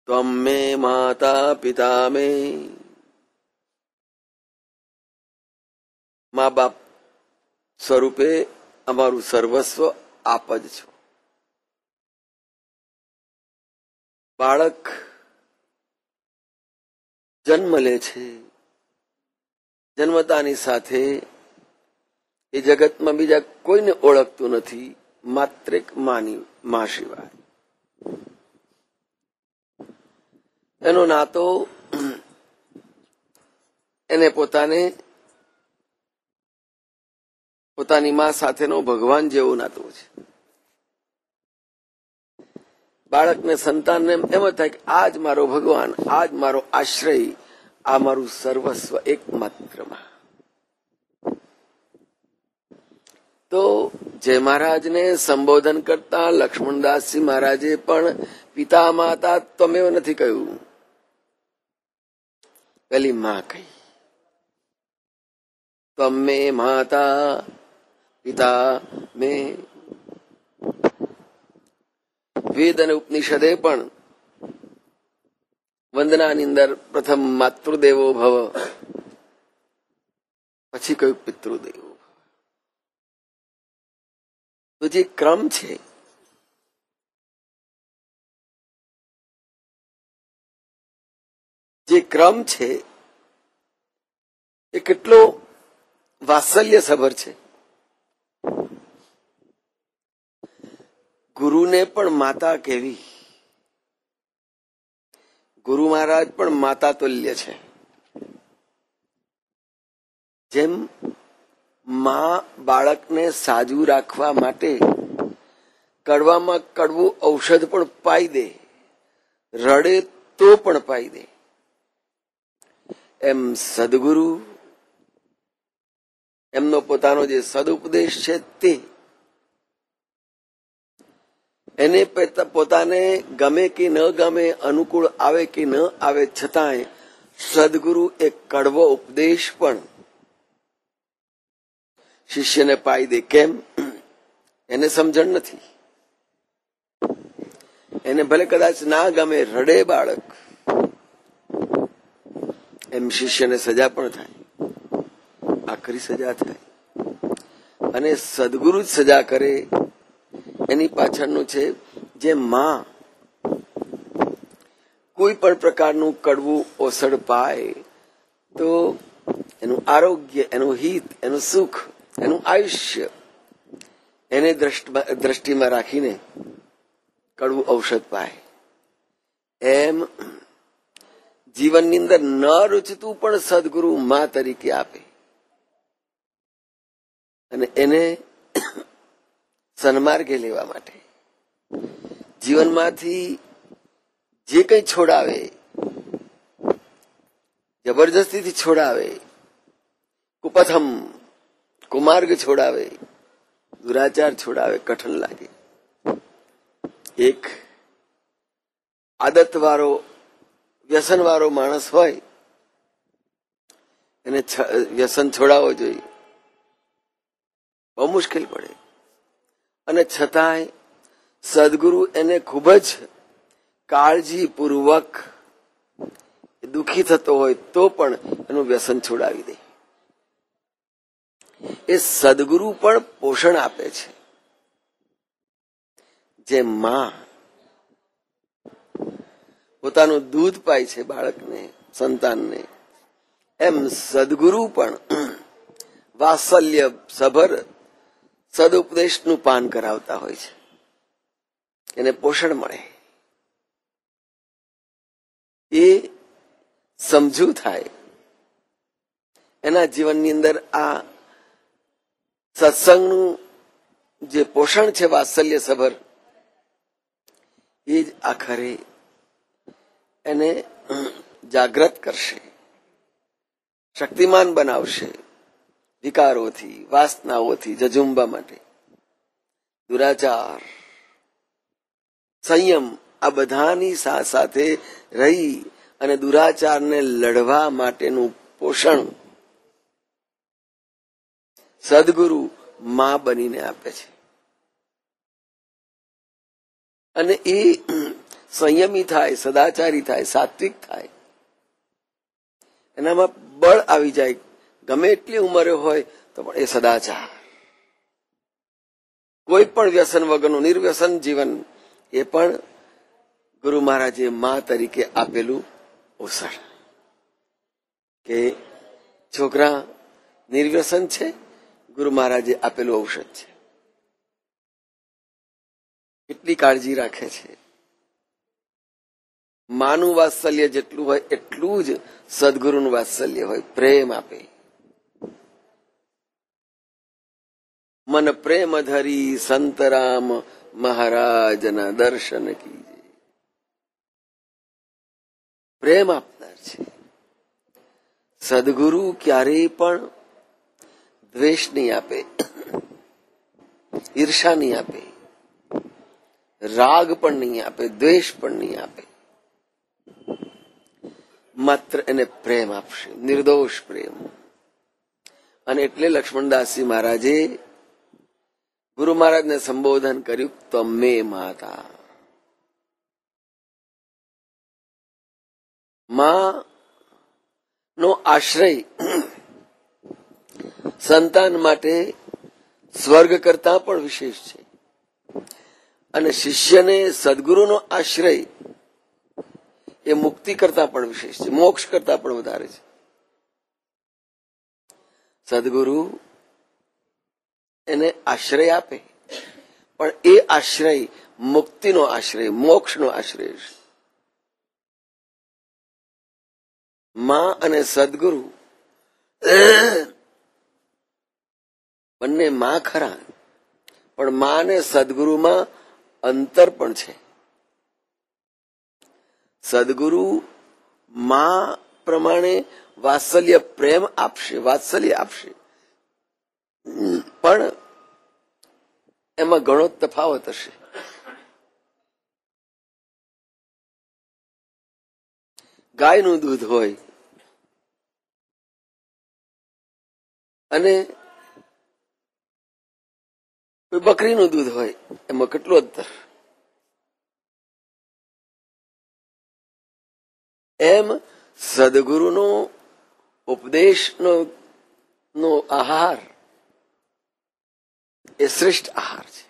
ત્વમ મે માતા પિતા મે, મા બાપ સ્વરૂપે અમારું સર્વસ્વ આપ જ છો. બાળક જન્મ લે છે, જન્મતાની સાથે એ જગતમાં બીજા કોઈને ઓળખતું નથી, માત્ર એક મા સિવાય. એનો નાતો એને પોતાની મા સાથેનો ભગવાન જેવો નાતો છે. બાળકને, સંતાનને એમ જ થાય કે આ જ મારો ભગવાન, આ જ મારો આશ્રય, આ મારું સર્વસ્વ એકમાત્રમાં. તો જય મહારાજને સંબોધન કરતા લક્ષ્મણદાસજી મહારાજે પણ પિતા માતા ત્વમેવ નથી કહ્યું, પેલી માં કહી. ત્વમ મે માતા પિતા મે. વેદ અને ઉપનિષદે પણ વંદનાની અંદર પ્રથમ માતૃદેવો ભવ, પછી કહ્યું પિતૃદેવો. તો જે ક્રમ છે, એ કેટલો વાત્સલ્ય સભર છે. ગુરુને પણ માતા કહેવી. ગુરુ મહારાજ પણ માતા તુલ્ય છે. જેમ માં બાળકને સાજુ રાખવા માટે કડવામાં કડવું ઔષધ પણ પાઈ દે, રડે તો પણ પાઈ દે, એમ સદગુરુ એમનો પોતાનો જે સદુપદેશ છે તે એને પોતાને ગમે કે ન ગમે, અનુકૂળ આવે કે ન આવે, છતાંય સદગુરુ એક કડવો ઉપદેશ પણ શિષ્યને પાઈ દે. કેમ? એને સમજણ નથી. એને ભલે કદાચ ના ગમે, રડે બાળક, એમ શિષ્યને સજા પણ થાય, આખરી સજા થાય. અને સદગુરુ જ સજા કરે. એની પાછળનું છે, જે માં કોઈ પણ પ્રકારનું કડવું ઓસડ પાય તો એનું આરોગ્ય, એનું હિત, એનું સુખ, એનું આયુષ્ય એને દ્રષ્ટિમાં રાખીને કડવું ઔષધ પાય. એમ જીવનની અંદર ન રૂચતું પણ સદગુરુ મા તરીકે આપે અને એને સન્માર્ગે લેવા માટે જીવનમાંથી જે કંઈ છોડાવે, જબરજસ્તીથી છોડાવે, કુપથમ કુમાર્ગ છોડાવે, દુરાચાર છોડાવે, કઠણ લાગે. એક આદતવાળો, વ્યસનવાળો માણસ હોય, એને વ્યસન છોડાવવો જોઈએ, બહુ મુશ્કેલ પડે. અને છતાંય સદગુરુ એને ખૂબ જ કાળજીપૂર્વક, દુઃખી થતો હોય તો પણ એનું વ્યસન છોડાવી દે. એ સદગુરુ પણ પોષણ આપે છે. જે માં પોતાનું દૂધ પાય છે બાળકને, સંતાનને, એમ સદગુરુ પણ વાત્સલ્ય સભર સદુપદેશનું પાન કરાવતા હોય છે. એને પોષણ મળે, એ સમજુ થાય. એના જીવનની અંદર આ સત્સંગનું જે પોષણ છે વાત્સલ્ય સભર, એ જ આખરે એને જાગ્રત કરશે, શક્તિમાન બનાવશે. વિકારોથી, વાસનાઓથી ઝઝુંબા માટે દુરાચાર, સંયમ, આ બધાની સાથે રહી અને દુરાચારને લડવા માટેનું પોષણ સદગુરુ માં બનીને આપે છે. અને એ સંયમી થાય, સદાચારી થાય, સાત્વિક થાય, એનામાં બળ આવી જાય. ગમે એટલી ઉંમરે હોય તો પણ એ સદાચાર, કોઈ પણ વ્યસન વગરનું નિર્વ્યસન જીવન, એ પણ ગુરુ મહારાજે મા તરીકે આપેલું ઔષધ. કે છોકરા નિર્વ્યસન છે, ગુરુ મહારાજે આપેલું ઔષધ છે. કેટલી કાળજી રાખે છે. માનું વાત્સલ્ય જેટલું હોય એટલું જ સદગુરુનું વાત્સલ્ય હોય, પ્રેમ આપે. મન પ્રેમ ધરી સંતરામ મહારાજના દર્શન કીજે. પ્રેમ આપનાર છે. સદગુરુ ક્યારેય પણ દ્વેષ નહીં આપે, ઈર્ષા નહીં આપે, રાગ પણ નહીં આપે, દ્વેષ પણ નહીં આપે. માત્ર એને પ્રેમ આપશે, નિર્દોષ પ્રેમ. અને એટલે લક્ષ્મણદાસજી મહારાજે ગુરુ મહારાજને સંબોધન કર્યું, તમે માતા. માં નો આશ્રય સંતાન માટે સ્વર્ગ કરતા પણ વિશેષ છે. અને શિષ્યને સદગુરુનો આશ્રય એ મુક્તિ કરતા પણ વિશેષ છે, મોક્ષ કરતા પણ વધારે છે. સદગુરુ એને આશ્રય આપે, પણ એ આશ્રય મુક્તિનો આશ્રય, મોક્ષનો આશ્રય છે. માં અને સદગુરુ બંને માં ખરા, પણ માં અને સદગુરુમાં અંતર પણ છે. સદગુરુ માં પ્રમાણે વાત્સલ્ય પ્રેમ આપશે, વાત્સલ્ય આપશે, પણ એમાં ઘણો તફાવત હશે. ગાયનું દૂધ હોય અને બકરીનું દૂધ હોય, એમાં કેટલું અંતર. એમ સદગુરુનો ઉપદેશનો આહાર એ શ્રેષ્ઠ આહાર છે.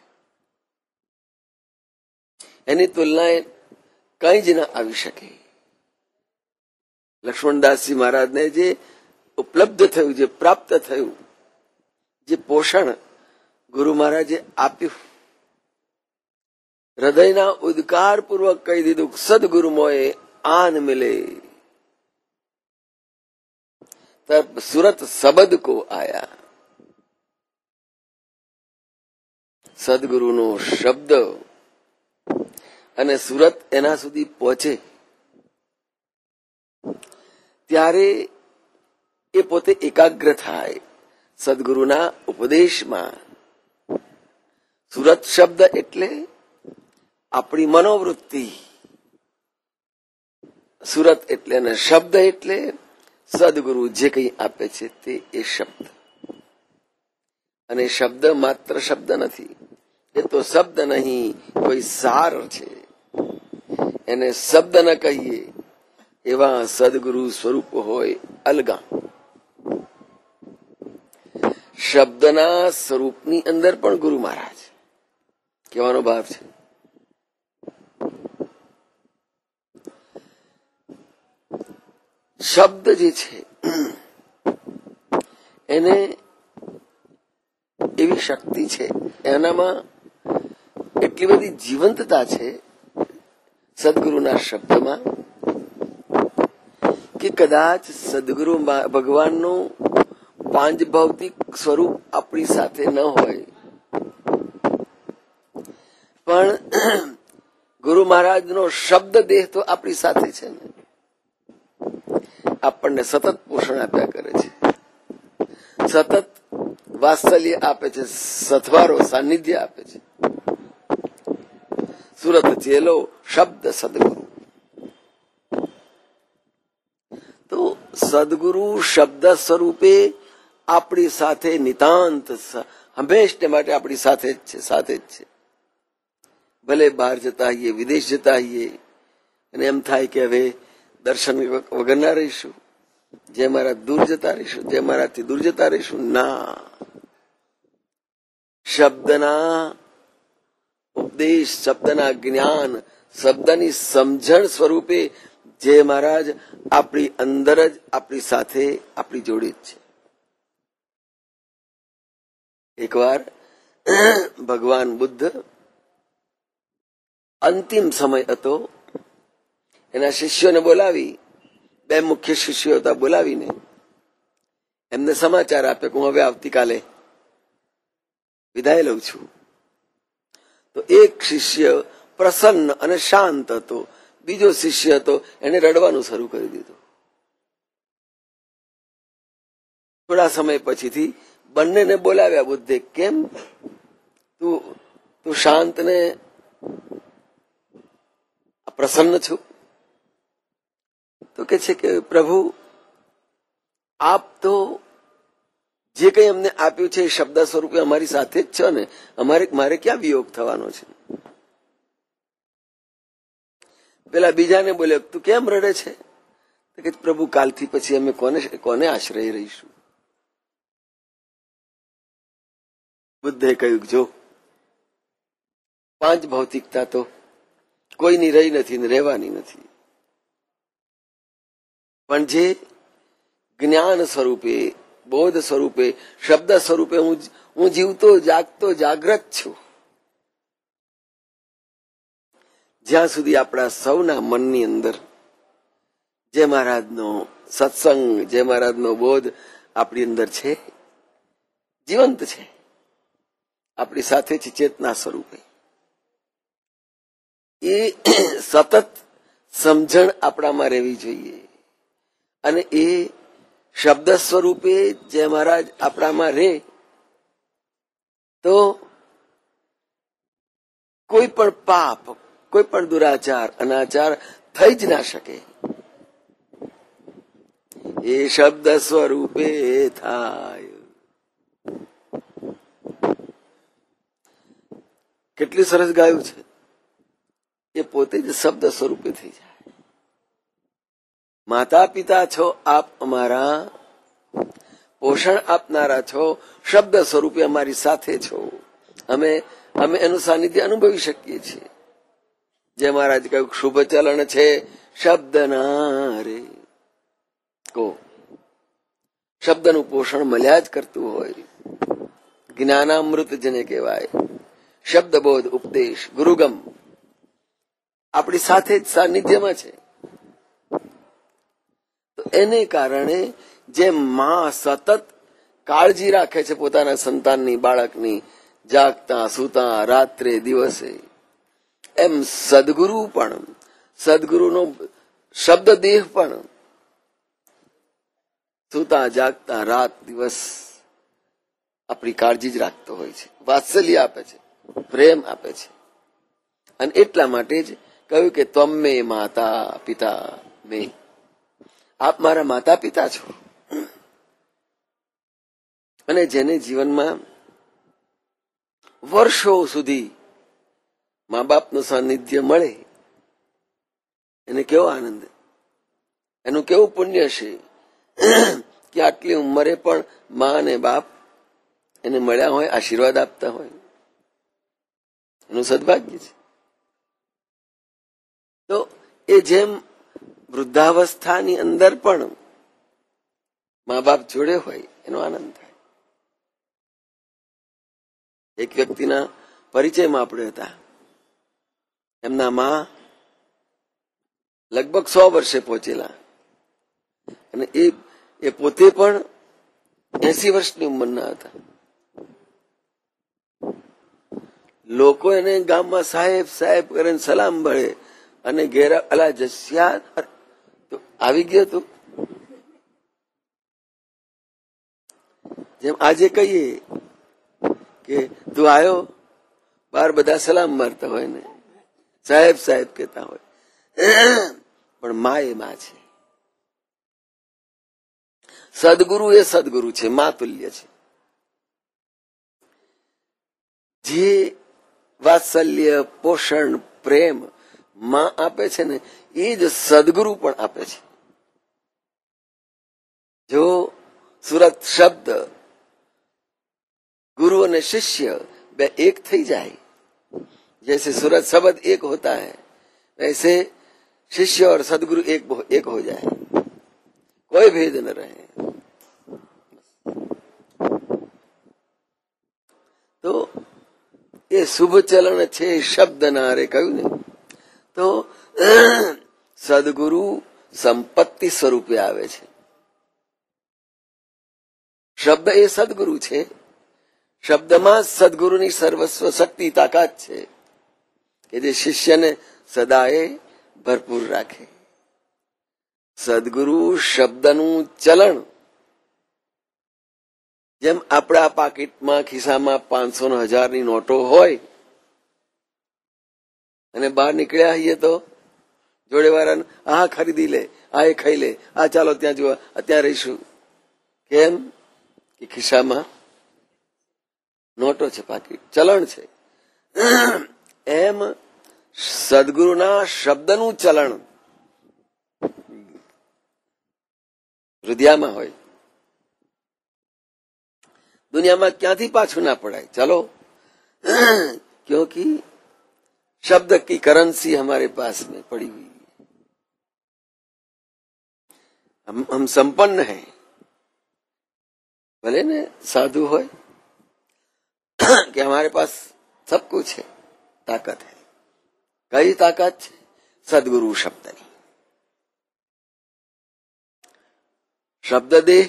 એની તુલનાએ કંઈ જ ના આવી શકે. લક્ષ્મણદાસજી મહારાજને જે ઉપલબ્ધ થયું, જે પ્રાપ્ત થયું, જે પોષણ ગુરુ મહારાજે આપ્યું, હૃદયના ઉદ્કાર પૂર્વક કહી દીધું, સદગુરુ મોએ આન મિલે તબ સુરત શબ્દ કો આયા. સદગુરુનો શબ્દ અને સુરત એના સુધી પહોંચે ત્યારે એ પોતે એકાગ્ર થાય સદગુરુના ઉપદેશમાં. સુરત શબ્દ એટલે આપણી મનોવૃત્તિ, સુરત એટલે અને શબ્દ એટલે સદગુરુ જે કંઈ આપે છે તે એ શબ્દ. અને શબ્દ માત્ર શબ્દ નથી, એ તો શબ્દ નહીં, કોઈ સાર છે. એને શબ્દ ન કહીએ એવા સદગુરુ સ્વરૂપ હોય અલગા. શબ્દના સ્વરૂપની અંદર પણ ગુરુ મહારાજ કહેવાનો ભાવ છે. શબ્દ જે છે એને એવી શક્તિ છે, એનામાં એટલી બધી જીવંતતા છે સદગુરુના શબ્દમાં કે કદાચ સદગુરુ ભગવાનનું પાંચ ભૌતિક સ્વરૂપ આપણી સાથે ન હોય, પણ ગુરુ મહારાજનો શબ્દ દેહ તો આપણી સાથે છે ને, આપણને સતત પોષણ આપ્યા કરે છે, સતત વાત્સલ્ય આપે છે, સથવારો સાનિધ્ય આપે છે. સુરત ચેલો શબ્દ સદગુરુ. તો સદગુરુ શબ્દ સ્વરૂપે આપણી સાથે નિતાંત હંમેશને માટે આપણી સાથે જ છે, સાથે જ છે. ભલે બહાર જતા હોઈએ, વિદેશ જતા હોઈએ, અને એમ થાય કે હવે દર્શન વગરના રહીશું, જે મારા દૂર જતા રહીશું, જે મારાથી દૂર જતા રહીશું. ના, શબ્દના ઉપદેશ, શબ્દના જ્ઞાન, શબ્દની સમજણ સ્વરૂપે જે મહારાજ આપણી અંદર જ, આપણી સાથે, આપણી જોડે જ છે. એકવાર ભગવાન બુદ્ધ અંતિમ સમય હતો, એના શિષ્યોને બોલાવી, 2 મુખ્ય શિષ્યો હતા, બોલાવીને એમને સમાચાર આપ્યો કે હું હવે આવતીકાલે વિદાય લઉં છું. તો એક શિષ્ય પ્રસન્ન અને શાંત હતો, બીજો શિષ્ય હતો એને રડવાનું શરૂ કરી દીધું. થોડા સમય પછીથી બંનેને બોલાવ્યા બુદ્ધે. કેમ તું શાંત ને પ્રસન્ન છું? તો કે છે કે પ્રભુ, આપ તો જે કંઈ અમને આપ્યું છે એ શબ્દ સ્વરૂપે અમારી સાથે જ છે ને, મારે ક્યાં વિયોગ થવાનો છે? પેલા બીજાને બોલ્યો, તું કેમ રડે છે? તો કે પ્રભુ, કાલથી પછી અમે કોને આશ્રય રહીશું? બુદ્ધે કહ્યું, જો 5 ભૌતિકતા તો કોઈની રહી નથી ને રહેવાની નથી, પણ જે જ્ઞાન સ્વરૂપે, બોધ સ્વરૂપે, શબ્દ સ્વરૂપે હું જીવતો, જાગતો, જાગ્રત છું. જ્યાં સુધી આપણા સૌના મનની અંદર જે મહારાજનો સત્સંગ, જે મહારાજનો બોધ આપણી અંદર છે, જીવંત છે, આપણી સાથે છે ચેતના સ્વરૂપે, એ સતત સમજણ આપણામાં રહેવી જોઈએ. અને એ શબ્દ સ્વરૂપે જે મહારાજ આપણામાં રહે તો કોઈ પણ પાપ, કોઈ પણ દુરાચાર, અનાચાર થઈ જ ના શકે. એ શબ્દ સ્વરૂપે થાય. કેટલી સરસ ગાયું છે. એ પોતે જ શબ્દ સ્વરૂપે થઈ જાય. માતા પિતા છો આપ અમારા, પોષણ આપનારા છો, શબ્દ સ્વરૂપે અમારી સાથે છો. અમે એનું સાનિધ્ય અનુભવી શકીએ છીએ. જે મહારાજ કહ્યું, શુભ ચલણ છે શબ્દ ના રે. શબ્દનું પોષણ મળ્યા જ કરતું હોય. જ્ઞાનામૃત જેને કહેવાય, શબ્દબોધ, ઉપદેશ, ગુરુગમ આપણી સાથે જ સાનિધ્યમાં છે. તો એને કારણે જે માં સતત કાળજી રાખે છે પોતાના સંતાનની, બાળકની, જાગતા, સૂતા, રાત્રે, દિવસે, એમ સદગુરુ પણ, સદગુરુનો શબ્દ દેહ પણ સૂતા, જાગતા, રાત દિવસ આપણી કાળજી જ રાખતો હોય છે, વાત્સલ્ય આપે છે, પ્રેમ આપે છે. અને એટલા માટે જ કહ્યું કે ત્વમ મે માતા પિતા મે, આપ મારા માતા પિતા છો. અને જેને જીવનમાં વર્ષો સુધી મા બાપનું સાનિધ્ય મળે એને કેવો આનંદ, એનું કેવું પુણ્ય છે કે આટલી ઉંમરે પણ મા અને બાપ એને મળ્યા હોય, આશીર્વાદ આપતા હોય, એનું સદભાગ્ય છે. તો એ જેમ વૃદ્ધાવસ્થાની અંદર પણ મા બાપ જોડે હોય એનો આનંદ થાય. એક વ્યક્તિના પરિચયમાં આપણે હતા, એમના માં લગભગ 100 વર્ષે પહોંચેલા અને એ પોતે પણ 80 વર્ષની ઉંમરના હતા. લોકો એને ગામમાં સાહેબ સાહેબ કરીને સલામ ભળે અને ઘેર અલા જસ્યા આવી ગયો તું. જેમ આજે કહીએ કે તું આવ્યો, બાર બધા સલામ મારતા હોય ને સાહેબ સાહેબ કહેતા હોય, પણ મા એ મા છે. સદગુરુ એ સદગુરુ છે, મા તુલ્ય છે. જે વાત્સલ્ય, પોષણ, પ્રેમ માં આપે છે ને એ જ સદગુરુ પણ આપે છે. જો સુરત શબ્દ गुरु और शिष्य वे एक थी जाए, जैसे सूरत शब्द एक होता है वैसे शिष्य और सदगुरु एक हो जाए, कोई भेद न रहे. तो ये शुभ चलन छे शब्द नारे कहू ने तो सदगुरु संपत्ति स्वरूपे आवे छे. शब्द ए सदगुरु छे. શબ્દમાં સદગુરુની સર્વસ્વ શક્તિ તાકાત છે કે જે શિષ્યને સદાય ભરપૂર રાખે. સદગુરુ શબ્દનું ચલણ જેમ આપણા પાકીટમાં ખિસ્સામાં 500 ને 1000ની નોટો હોય અને બહાર નીકળ્યા હોઈએ તો જોડે વાળાને આ ખરીદી લે, આ એ ખાઈ લે, આ ચાલો ત્યાં જોવા, ત્યાં રહીશું. કેમ કે ખિસ્સામાં નોટો છે, પાકીટ ચલણ છે. એમ સદગુરુના શબ્દનું ચલણ હૃદયમાં હોય. દુનિયામાં ક્યાંથી પાછું ના પડાય. ચલો, क्योंकि शब्द की करेंसी हमारे पास में पड़ी हुई है. हम संपन्न हैं, भले ने साधु होय कि हमारे पास सब कुछ है, ताकत है. कई ताकत है? सदगुरु शब्द नहीं. शब्द देह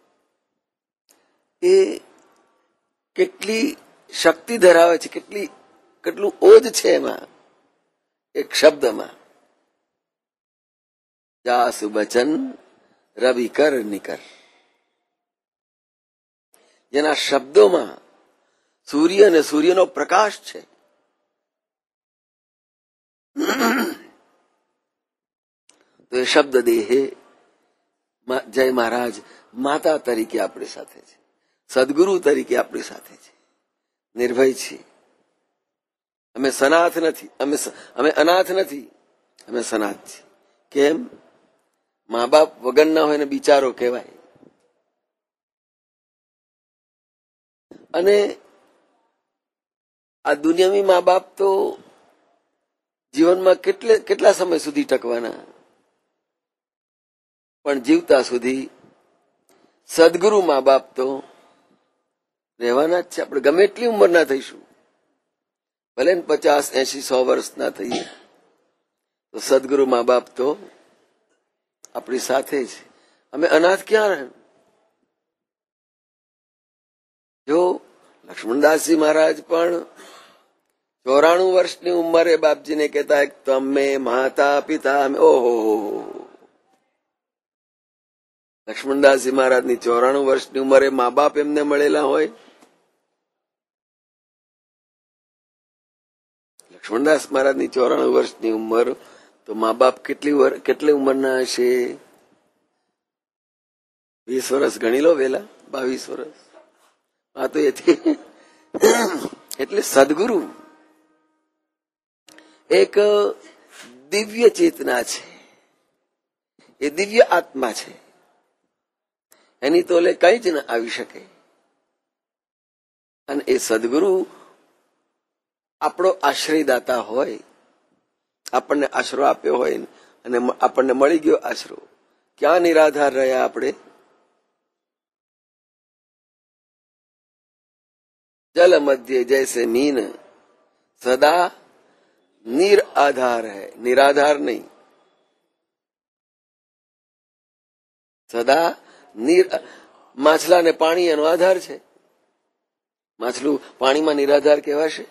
એ કેટલી શક્તિ ધરાવે છે, કેટલું ઓજ છે એમાં, એક શબ્દમાં. જાસુ બચન રવિ કર નિકર, જેના શબ્દોમાં સૂર્ય અને સૂર્યનો પ્રકાશ છે. તો એ શબ્દ દેહે જય મહારાજ માતા તરીકે આપણી સાથે છે, સદગુરુ તરીકે આપણી સાથે છે. નિર્ભય છીએ. અમે સનાથ નથી, અમે અનાથ નથી, અમે સનાથ છીએ. કેમ? મા બાપ વગરના હોય ને બિચારો કહેવાય. અને આ દુનિયામાં મા બાપ તો જીવનમાં કેટલા સમય સુધી ટકવાના, પણ જીવતા સુધી સદગુરુ મા બાપ તો રહેવાના જ છે. આપણે ગમે એટલી ઉંમરના થઈશું, ભલે 50, 80, 100 વર્ષના થઈએ, તો સદગુરુ મા બાપ તો આપણી સાથે જ. અમે અનાથ ક્યાં રહે? જો લક્ષ્મણદાસજી મહારાજ પણ 94 વર્ષની ઉંમરે બાપજીને કહેતા તમે માતા પિતા. ઓહો, લક્ષ્મણદાસજી મહારાજની 94 વર્ષની ઉંમરે મા બાપ એમને મળેલા હોય. લક્ષ્મણદાસ મહારાજની 94 વર્ષની ઉંમર, તો મા બાપ કેટલી ઉંમરના હશે? 20 વર્ષ ગણી લો વેલા, 22 વર્ષ. આ તો એથી એટલે સદગુરુ એક દિવ્ય ચેતના છે, એ દિવ્ય આત્મા છે. એની તોલે કઈ જ ન આવી શકે. અને એ સદગુરુ આપણો આશ્રયદાતા હોય, આપણને આશરો આપ્યો હોય અને આપણને મળી ગયો આશરો. ક્યાં નિરાધાર રહ્યા આપણે? जल मध्य जैसे मीन सदा निराधार है. निराधार नहीं, સદા માછલાને પાણી એનો આધાર છે. માછલું પાણીમાં નિરાધાર કહેવાશે?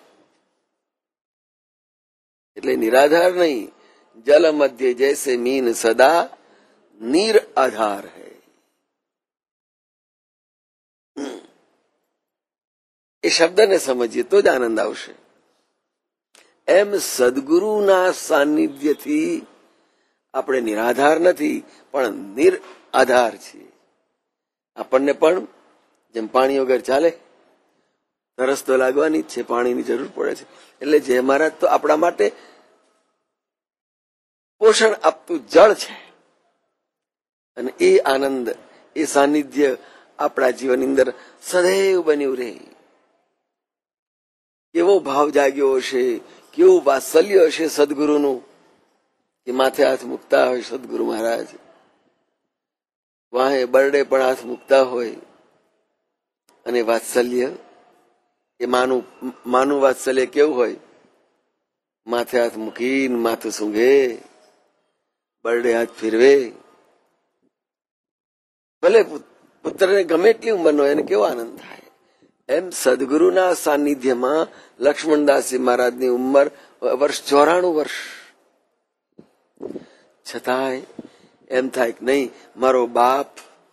એટલે નિરાધાર નહીં. જલ મધ્ય જૈસે મીન સદા નિરાધાર है. એ શબ્દને સમજીએ તો જ આનંદ આવશે. એમ સદગુરુના સાનિધ્યથી આપણે નિરાધાર નથી, પણ નિરાધાર છીએ. આપણને પણ જેમ પાણી વગર ચાલે, તરસ તો લાગવાની જ છે, પાણીની જરૂર પડે છે. એટલે જે મહારાજ તો આપણા માટે પોષણ આપતું જળ છે. અને એ આનંદ, એ સાનિધ્ય આપણા જીવનની અંદર સદૈવ બન્યું રહે. કેવો ભાવ જાગ્યો હશે, કેવું વાત્સલ્ય હશે સદગુરુનું, કે માથે હાથ મૂકતા હોય સદગુરુ મહારાજ, વાહે બરડે પણ હાથ મૂકતા હોય. અને વાત્સલ્ય, એ માનું વાત્સલ્ય કેવું હોય? માથે હાથ મૂકીને માથું સૂંઘે, બરડે હાથ ફેરવે. ભલે પુત્રને ગમે એટલી ઉંમરનો એને કેવો આનંદ થાય. એમ સદગુરુના સાનિધ્યમાં લક્ષ્મણદાસજી મહારાજની ઉંમર વર્ષ 94 વર્ષ, છતાંય એમ થાય કે નહીં, મારો બાપ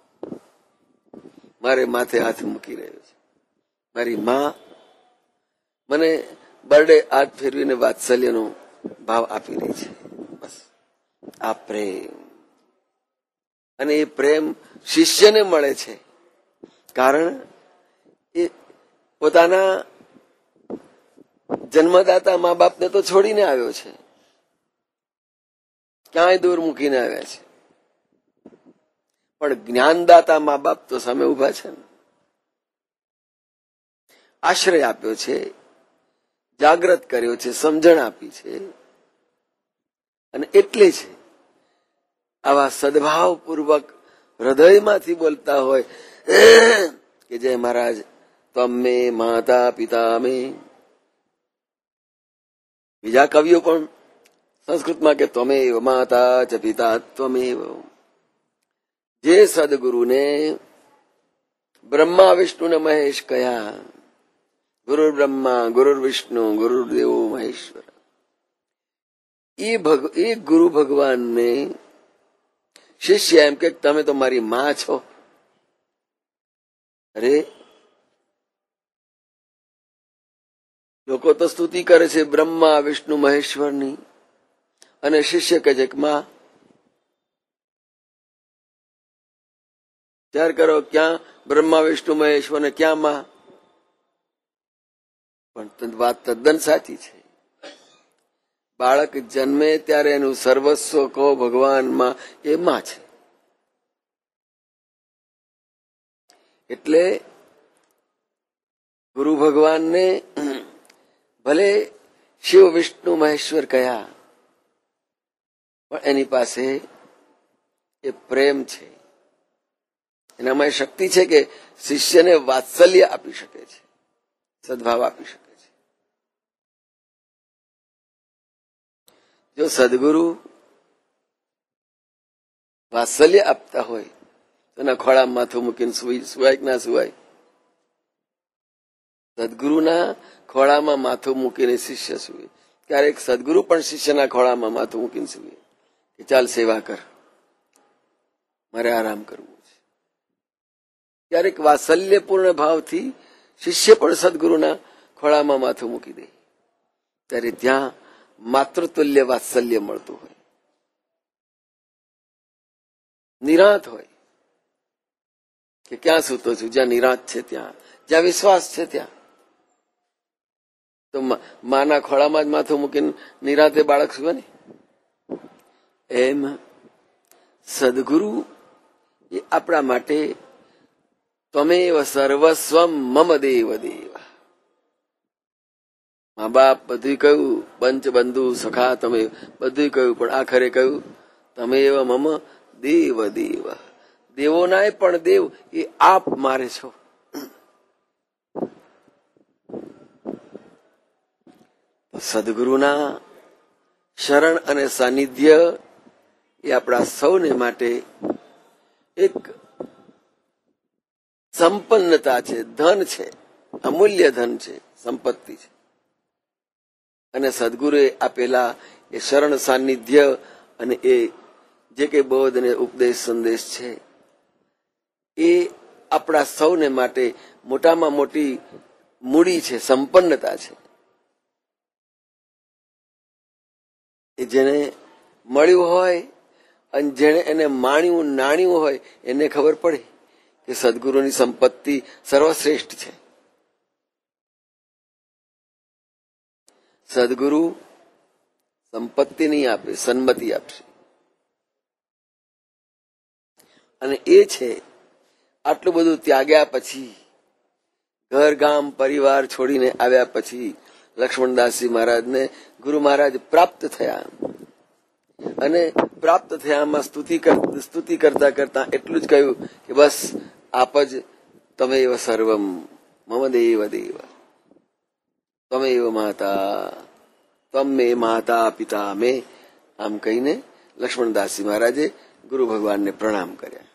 મારે માથે હાથ મૂકી રહ્યો છે, મારી માં મને બરડે હાથ ફેરવીને વાત્સલ્યનો ભાવ આપી રહી છે. બસ આ પ્રેમ. અને એ પ્રેમ શિષ્યને મળે છે, કારણ એ પોતાના જન્મદાતા મા બાપને તો છોડીને આવ્યો છે, ક્યાંય દૂર મૂકીને આવ્યા છે. પણ જ્ઞાનદાતા મા બાપ તો સામે ઉભા છે ને, આશ્રય આપ્યો છે, જાગ્રત કર્યો છે, સમજણ આપી છે. અને એટલે છે આવા સદભાવપૂર્વક હૃદયમાંથી બોલતા હોય કે જય મહારાજ તમે માતા પિતા મે. બીજા કવિઓ પણ સંસ્કૃતમાં કે ત્વમેવ માતા ચ પિતા ત્વમેવ. જે સદગુરુને બ્રહ્મા વિષ્ણુ ને મહેશ કયા, ગુરુ બ્રહ્મા ગુરુ વિષ્ણુ ગુરુદેવો મહેશ્વર, એ ગુરુ ભગવાનને શિષ્ય એમ કે તમે તો મારી માં છો. અરે લોકો તો સ્તુતિ કરે છે બ્રહ્મા વિષ્ણુ મહેશ્વરની, અને શિષ્ય કહે છે કે માં. વિચાર કરો, ક્યાં બ્રહ્મા વિષ્ણુ મહેશ્વર ને ક્યાં માં? પણ વાત તદ્દન સાચી છે. બાળક જન્મે ત્યારે એનું સર્વસ્વ કહો ભગવાનમાં, એ માં છે. એટલે ગુરુ ભગવાનને ભલે શિવ વિષ્ણુ મહેશ્વર કયા, પણ એની પાસે એ પ્રેમ છે, એનામાં એ શક્તિ છે કે શિષ્યને વાત્સલ્ય આપી શકે છે, સદભાવ આપી શકે છે. જો સદગુરુ વાત્સલ્ય આપતા હોય તો એના ખોળામાં માથું મૂકીને સુવાય કે ના સુવાય? સદગુરુના ખોળામાં માથું મૂકીને શિષ્ય સુવે. ક્યારેક સદગુરુ પણ શિષ્યના ખોળામાં માથું મૂકીને સુવે કે ચાલ સેવા કર, મારે આરામ કરવું છે. ક્યારેક વાત્સલ્યપૂર્ણ ભાવથી શિષ્ય પણ સદગુરુના ખોળામાં માથું મૂકી દે, ત્યારે ત્યાં માતૃતુલ્ય વાત્સલ્ય મળતું હોય, નિરાંત હોય. કે ક્યાં સૂતો છું? જ્યાં નિરાંત છે ત્યાં, જ્યાં વિશ્વાસ છે ત્યાં. તો માના ખોળામાં જ માથું મૂકીને નિરાંતે બાળક સુવે ને, એમ સદગુરુ એ આપણા માટે ત્વમેવ સર્વસ્વમ મમ દેવ દેવ. મા બાપ બધું કહ્યું, પંચ બંધુ સખા તમે બધું કહ્યું, પણ આખરે કહ્યું તમેવ મમ દેવ દેવ. દેવોનાય પણ દેવ એ આપ મારે છો. સદગુરુના શરણ અને સાનિધ્ય એ આપણા સૌને માટે એક સંપન્નતા છે, ધન છે, અમૂલ્ય ધન છે, સંપત્તિ છે. અને સદગુરુએ આપેલા એ શરણ સાનિધ્ય અને એ જે કઈ બોધ અને ઉપદેશ સંદેશ છે, એ આપણા સૌને માટે મોટામાં મોટી મૂડી છે, સંપન્નતા છે. એ જેને મળ્યું હોય અને જેને એને માણ્યું નાણ્યું હોય એને ખબર પડે કે સદગુરુની સંપત્તિ સર્વશ્રેષ્ઠ છે. સદગુરુ સંપત્તિ નહીં આપે, સન્મતિ આપશે. અને એ છે આટલું બધું ત્યાગ્યા પછી, ઘર ગામ પરિવાર છોડીને આવ્યા પછી લક્ષ્મણદાસજી મહારાજને ગુરુ મહારાજ પ્રાપ્ત થયા. અને પ્રાપ્ત થયામાં સ્તુતિ કરતા કરતા એટલું જ કહ્યું કે બસ આપ જ તમેવ સર્વમ મમ દેવ દેવ તમેવ માતા તમ મે માતા પિતા મે, આમ કહીને લક્ષ્મણદાસજી મહારાજે ગુરુ ભગવાનને પ્રણામ કર્યા.